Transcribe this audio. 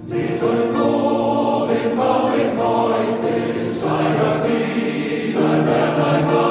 Liebe Gott, in Bau in Beuthe, sei er wie, ein Berg, ein Bau.